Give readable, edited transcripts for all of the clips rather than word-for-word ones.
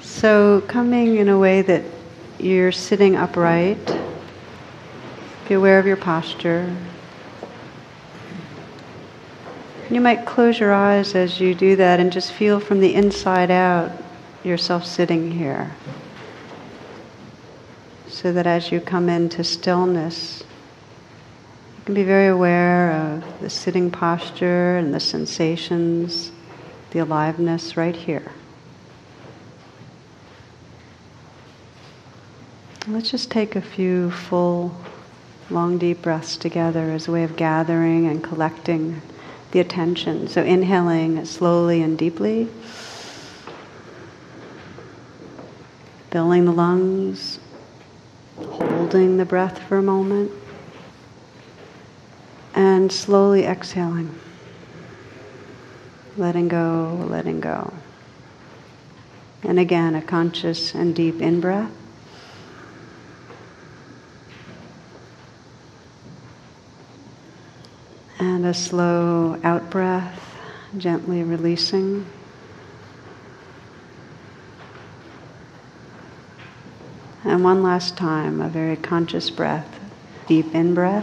So coming in a way that you're sitting upright, be aware of your posture. You might close your eyes as you do that and just feel from the inside out yourself sitting here. So that as you come into stillness, you can be very aware of the sitting posture and the sensations, the aliveness right here. Let's just take a few full, long, deep breaths together as a way of gathering and collecting the attention. So inhaling slowly and deeply, filling the lungs, holding the breath for a moment, and slowly exhaling, letting go, letting go. And again, a conscious and deep in-breath. And a slow out-breath, gently releasing. And one last time, a very conscious breath, deep in-breath.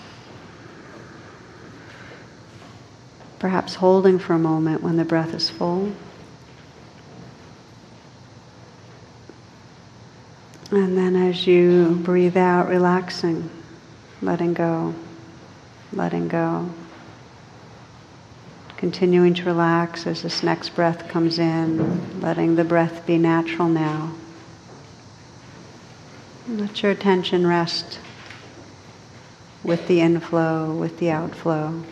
Perhaps holding for a moment when the breath is full. And then as you breathe out, relaxing, letting go. Letting go. Continuing to relax as this next breath comes in, letting the breath be natural now. Let your attention rest with the inflow, with the outflow.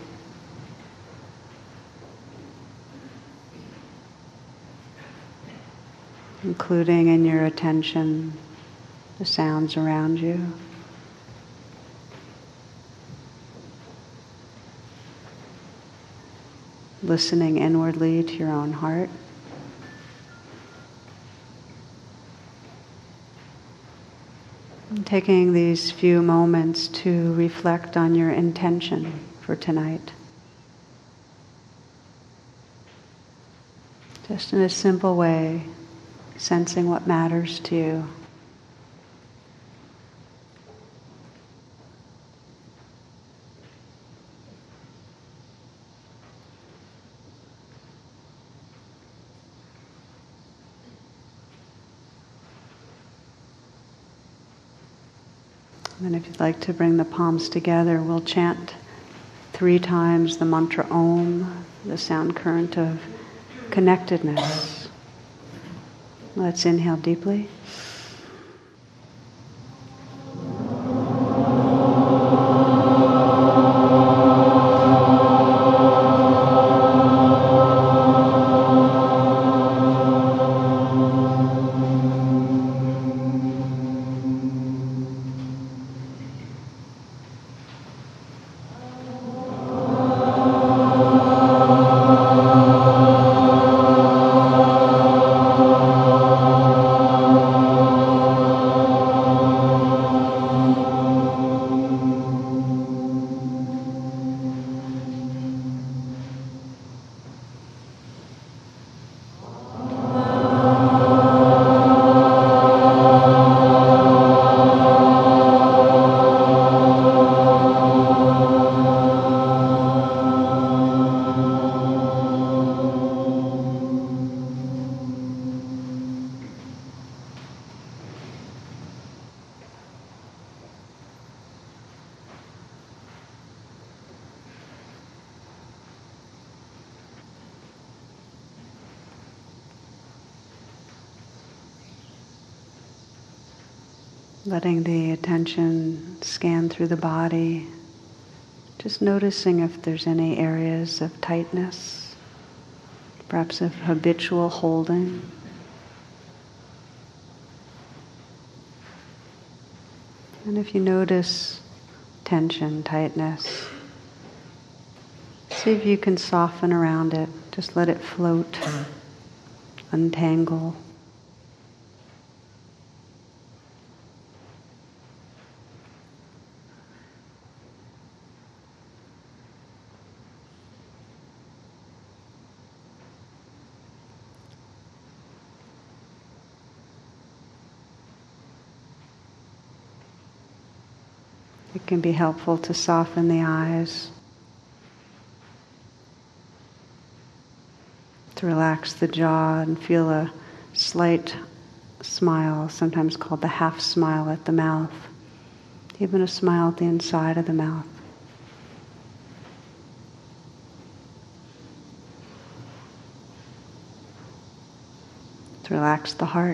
Including in your attention the sounds around you. Listening inwardly to your own heart. And taking these few moments to reflect on your intention for tonight. Just in a simple way, sensing what matters to you. And if you'd like to bring the palms together, we'll chant 3 times the mantra Om, the sound current of connectedness. Let's inhale deeply. Letting the attention scan through the body, just noticing if there's any areas of tightness, perhaps of habitual holding. And if you notice tension, tightness, see if you can soften around it. Just let it float, untangle. It can be helpful to soften the eyes, to relax the jaw and feel a slight smile, sometimes called the half smile at the mouth, even a smile at the inside of the mouth. To relax the heart,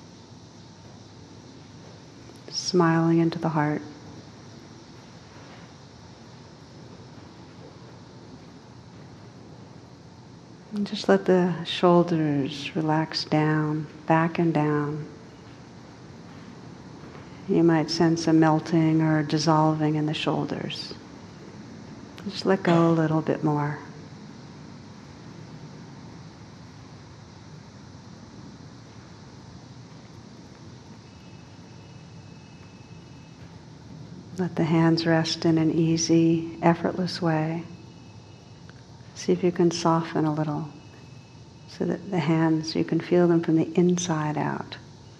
smiling into the heart. And just let the shoulders relax down, back and down. You might sense a melting or dissolving in the shoulders. Just let go a little bit more. Let the hands rest in an easy, effortless way. See if you can soften a little so that the hands, you can feel them from the inside out.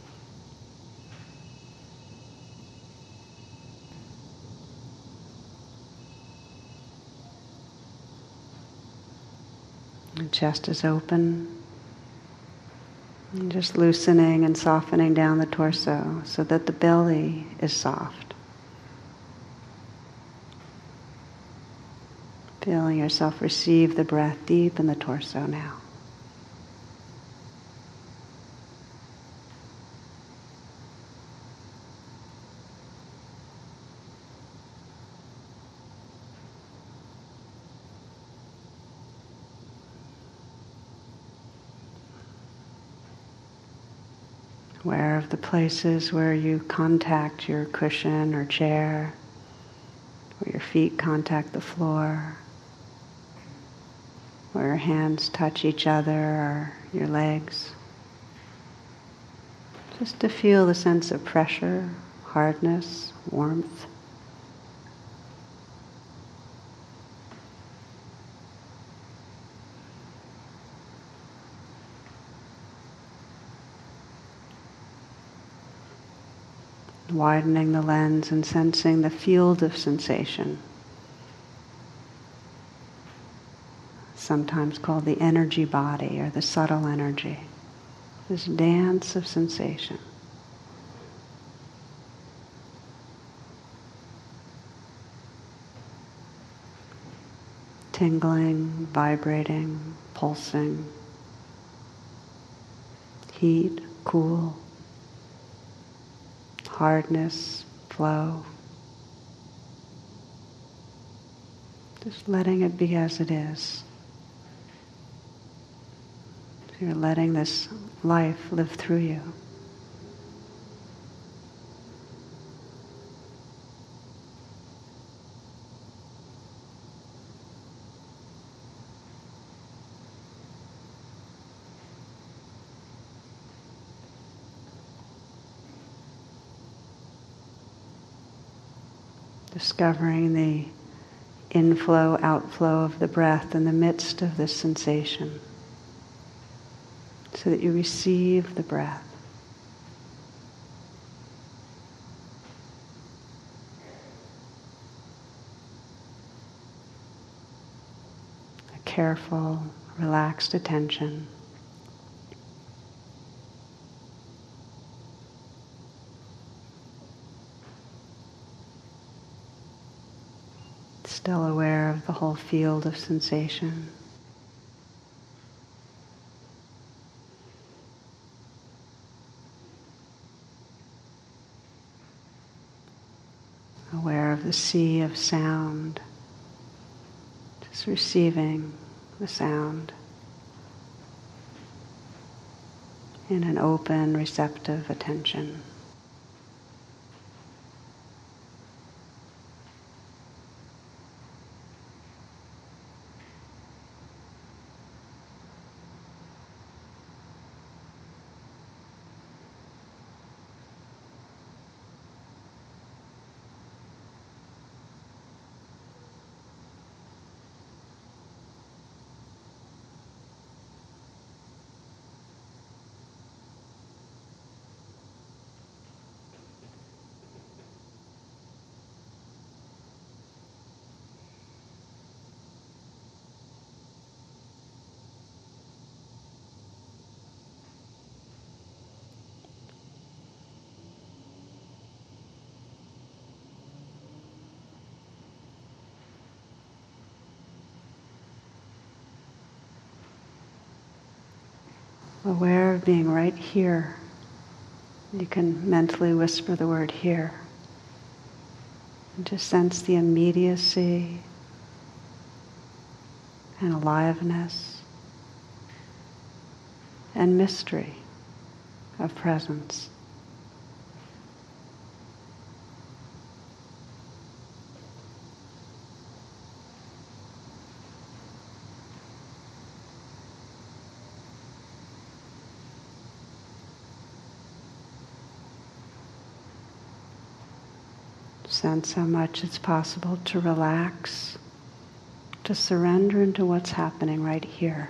The chest is open. And just loosening and softening down the torso so that the belly is soft. Feeling yourself receive the breath deep in the torso now. Aware of the places where you contact your cushion or chair, where your feet contact the floor, where your hands touch each other or your legs. Just to feel the sense of pressure, hardness, warmth. Widening the lens and sensing the field of sensation, sometimes called the energy body or the subtle energy, this dance of sensation. Tingling, vibrating, pulsing, heat, cool, hardness, flow. Just letting it be as it is. So you're letting this life live through you. Discovering the inflow, outflow of the breath in the midst of this sensation, so that you receive the breath. A careful, relaxed attention. Still aware of the whole field of sensation. Aware of the sea of sound. Just receiving the sound in an open, receptive attention. aware of being right here. You can mentally whisper the word here. And just sense the immediacy and aliveness and mystery of presence. Sense how much it's possible to relax, to surrender into what's happening right here.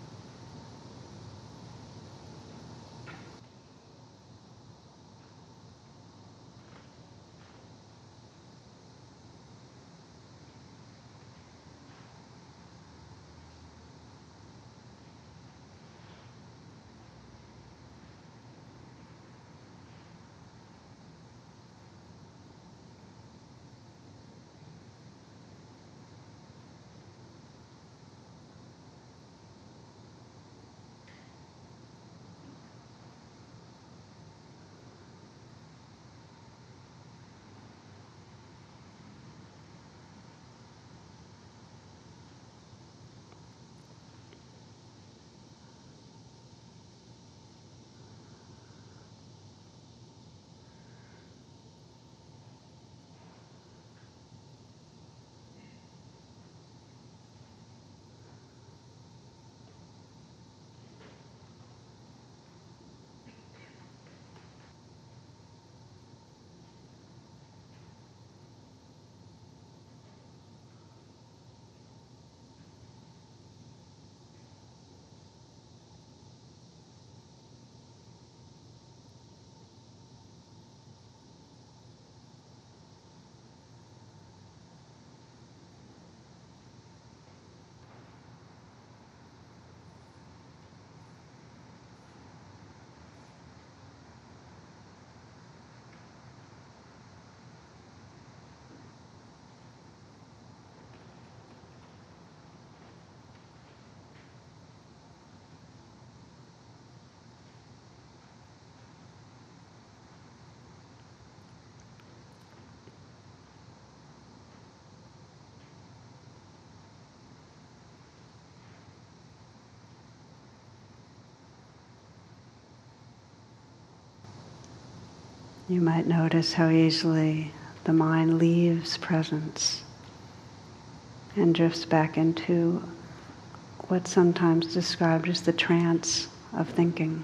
You might notice how easily the mind leaves presence and drifts back into what's sometimes described as the trance of thinking.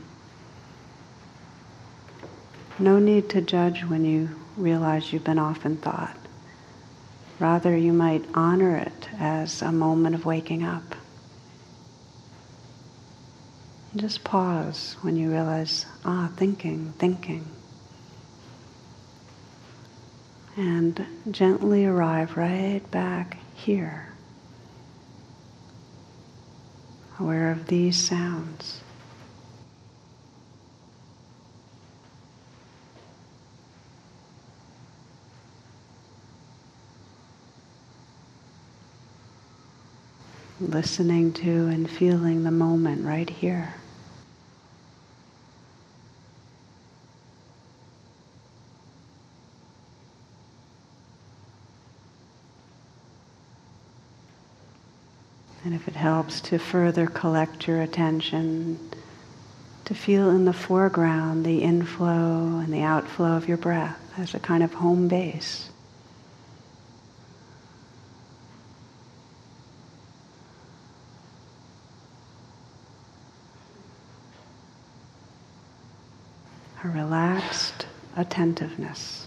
No need to judge when you realize you've been off in thought. Rather, you might honor it as a moment of waking up. And just pause when you realize, thinking. And gently arrive right back here, aware of these sounds. Listening to and feeling the moment right here. And if it helps to further collect your attention, to feel in the foreground the inflow and the outflow of your breath as a kind of home base. A relaxed attentiveness.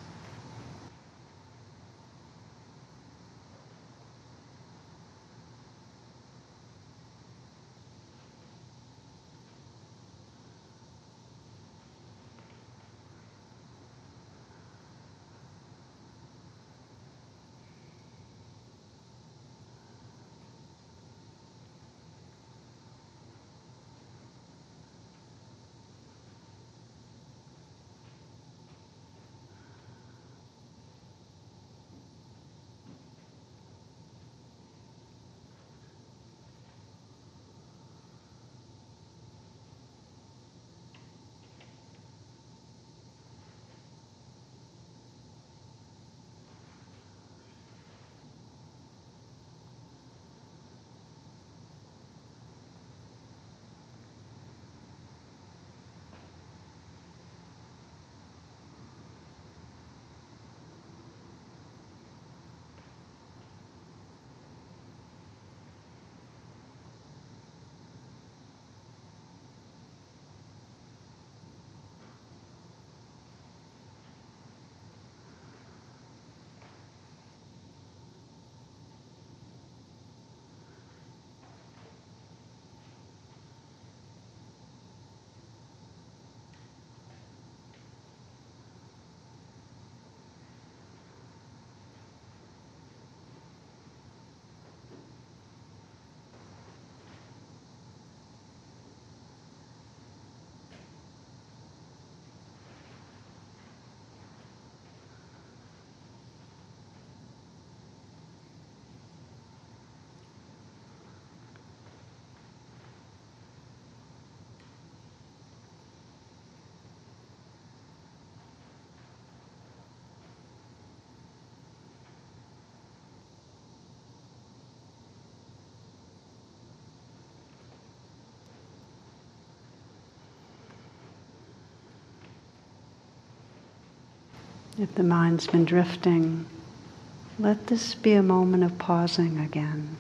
If the mind's been drifting, let this be a moment of pausing again.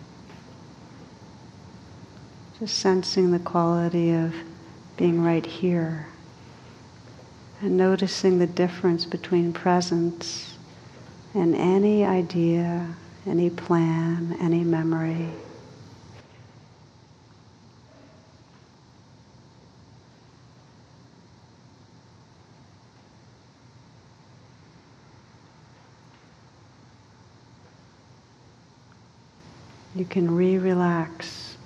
Just sensing the quality of being right here and noticing the difference between presence and any idea, any plan, any memory. You can re-relax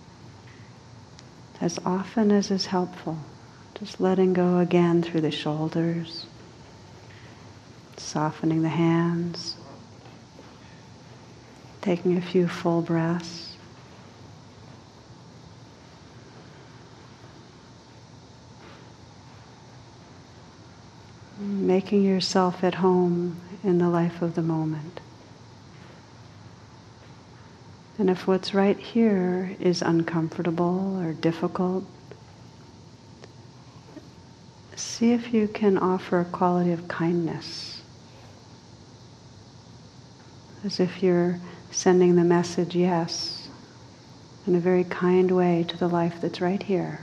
as often as is helpful. Just letting go again through the shoulders, softening the hands, taking a few full breaths. Making yourself at home in the life of the moment. And if what's right here is uncomfortable or difficult, see if you can offer a quality of kindness. As if you're sending the message yes, in a very kind way to the life that's right here.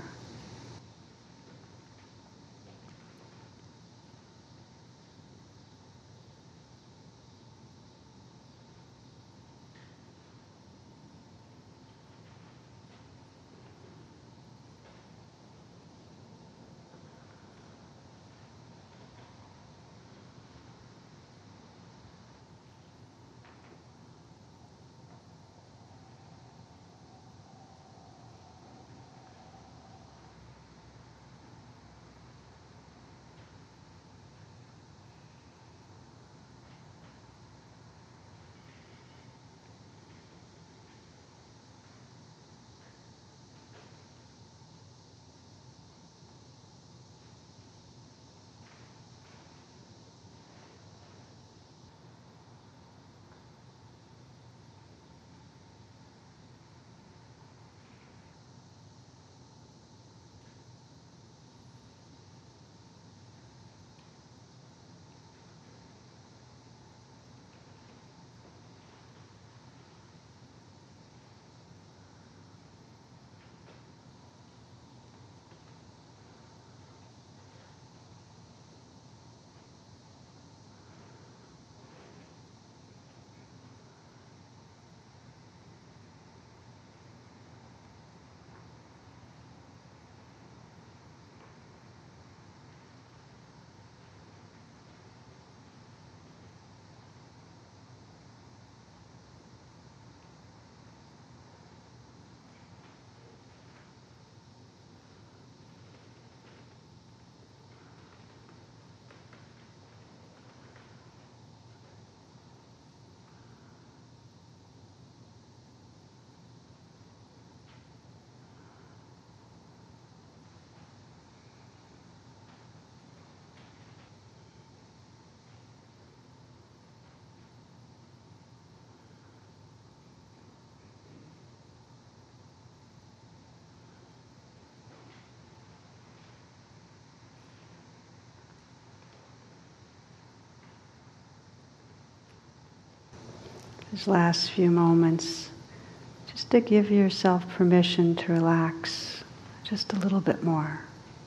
These last few moments, just to give yourself permission to relax just a little bit more.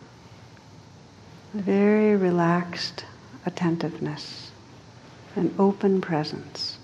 A very relaxed attentiveness, an open presence.